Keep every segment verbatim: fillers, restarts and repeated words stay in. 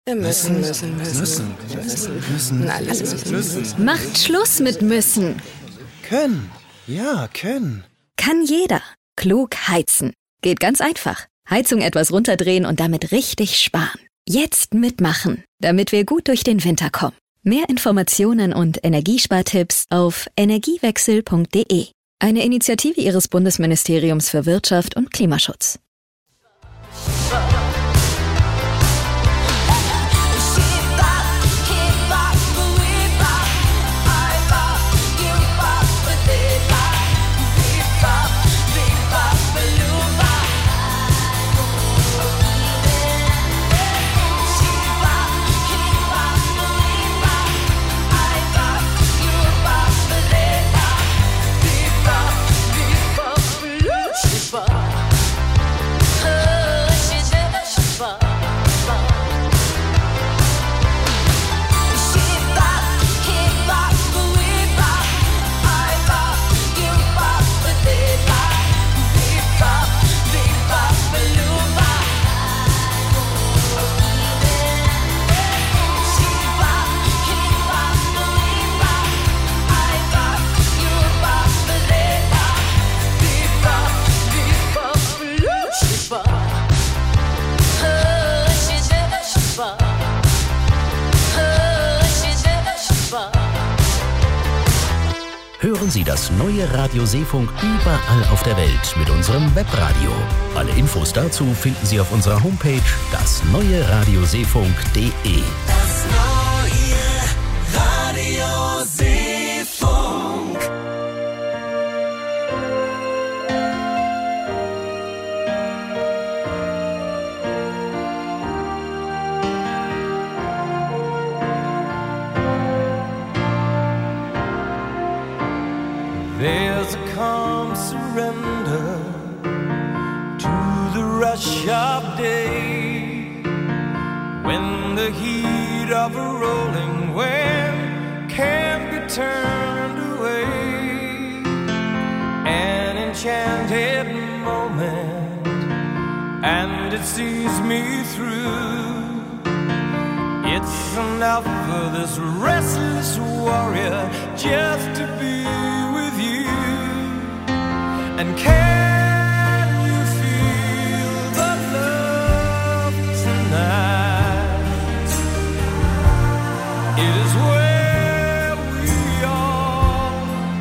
Wir müssen, müssen, müssen, müssen, müssen, müssen, alles müssen, müssen. Macht Schluss mit müssen. Können, ja, können. Kann jeder. Klug heizen. Geht ganz einfach. Heizung etwas runterdrehen und damit richtig sparen. Jetzt mitmachen, damit wir gut durch den Winter kommen. Mehr Informationen und Energiespartipps auf energiewechsel punkt de. Eine Initiative Ihres Bundesministeriums für Wirtschaft und Klimaschutz. Hören Sie das neue Radio Seefunk überall auf der Welt mit unserem Webradio. Alle Infos dazu finden Sie auf unserer Homepage das neue radio seefunk punkt de. Das neue Radio Seefunk. There's a calm surrender to the rush of day, when the heat of a rolling wave can't be turned away. An enchanted moment, and it sees me through. It's enough for this restless warrior just to be with you. And can you feel the love tonight? It is where we are.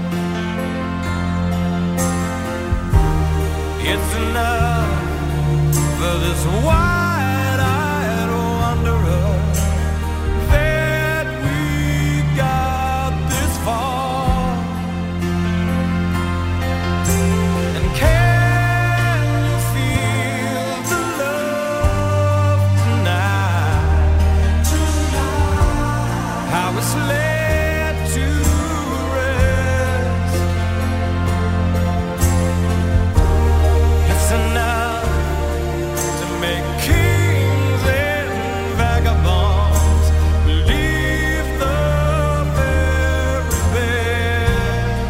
It's enough for this wide-eyed wanderer that we got this far. And can you feel the love tonight? How it's led to rest. It's enough to make kings and vagabonds believe the very best.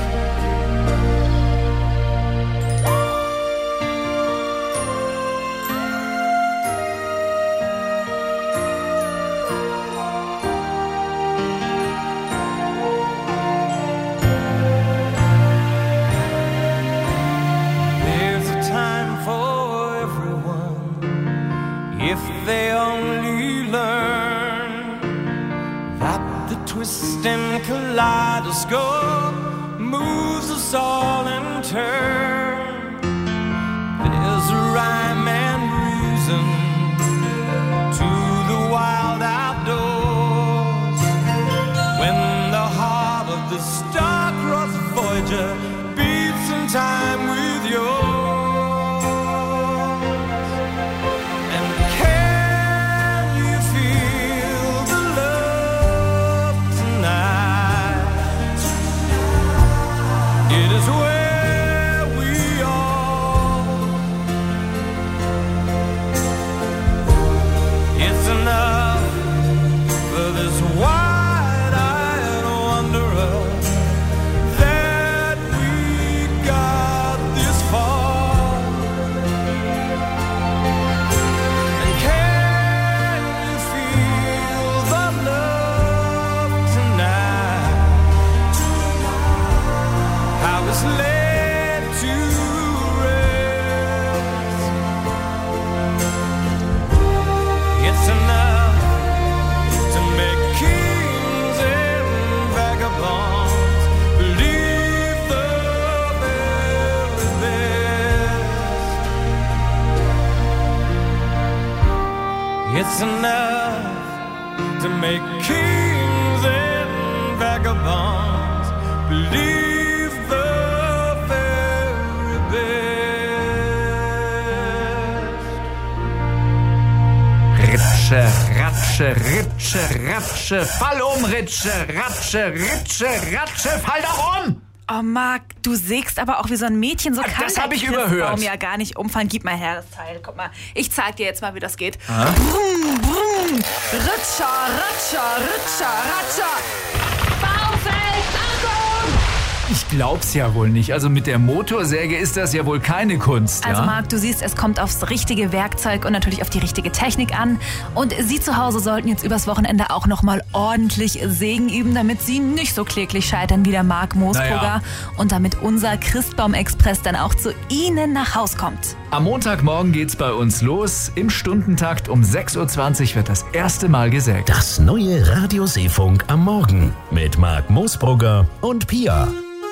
There's a time for everyone if they only learn that the twisting kaleidoscope moves us all in turn. There's a rhyme and reason to the wild outdoors, when the heart of the star-crossed Voyager beats in time with yours. And can you feel the love tonight? It is where we are. enough to make kings and vagabonds believe the very best. Ritsche, Ratsche, Ritsche, Ratsche, fall um, Ritsche, Ratsche, Ritsche, Ratsche, fall doch um! Oh, Marc, du sägst aber auch wie so ein Mädchen. So kann das habe ich Christbaum überhört. ja gar nicht umfallen. Gib mal her das Teil. Guck mal, ich zeig dir jetzt mal, wie das geht. Brumm, brumm, Ritscher, Ratscher, Ritscher, Ratscher. Baumfeld, Achtung! Ich glaub's ja wohl nicht. Also mit der Motorsäge ist das ja wohl keine Kunst, ja? Also Marc, du siehst, es kommt aufs richtige Werkzeug und natürlich auf die richtige Technik an. Und Sie zu Hause sollten jetzt übers Wochenende auch nochmal ordentlich Sägen üben, damit Sie nicht so kläglich scheitern wie der Marc Moosbrugger. Naja. Und damit unser Christbaum-Express dann auch zu Ihnen nach Haus kommt. Am Montagmorgen geht's bei uns los. Im Stundentakt um sechs Uhr zwanzig wird das erste Mal gesägt. Das neue Radio Seefunk am Morgen mit Marc Moosbrugger und Pia.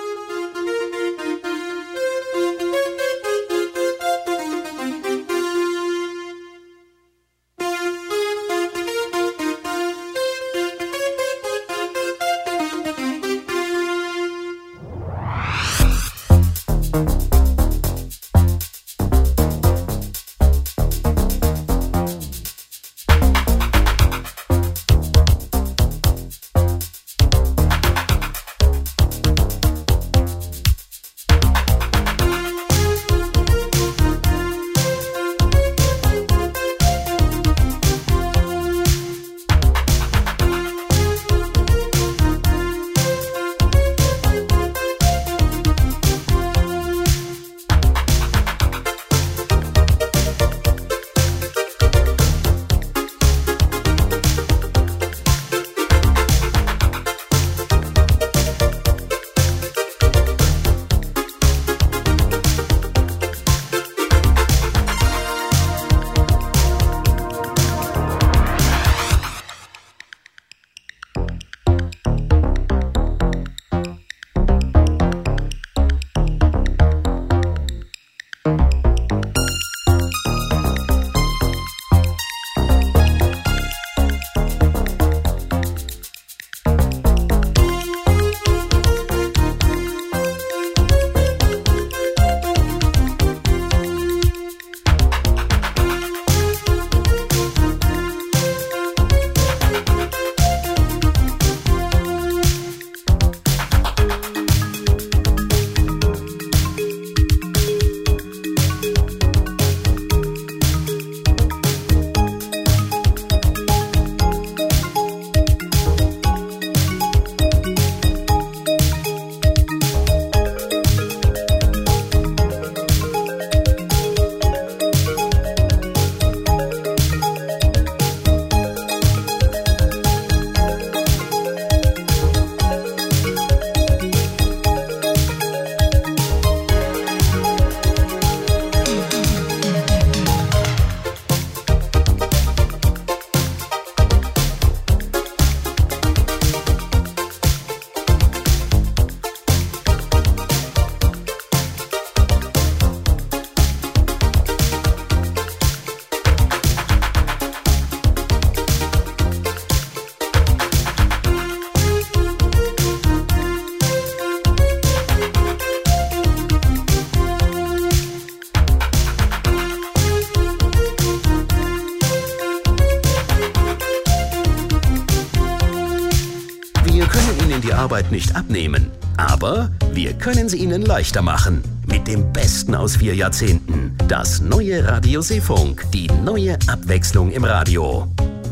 Arbeit nicht abnehmen, aber wir können sie Ihnen leichter machen. Mit dem Besten aus vier Jahrzehnten. Das neue Radio Seefunk. Die neue Abwechslung im Radio.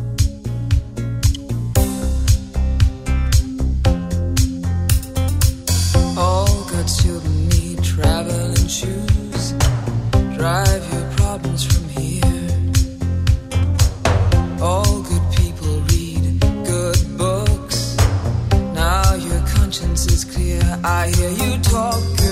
All good children need traveling shoes. Drive your problems from here. All good people read good books. Now your conscience is clear. I hear you talk.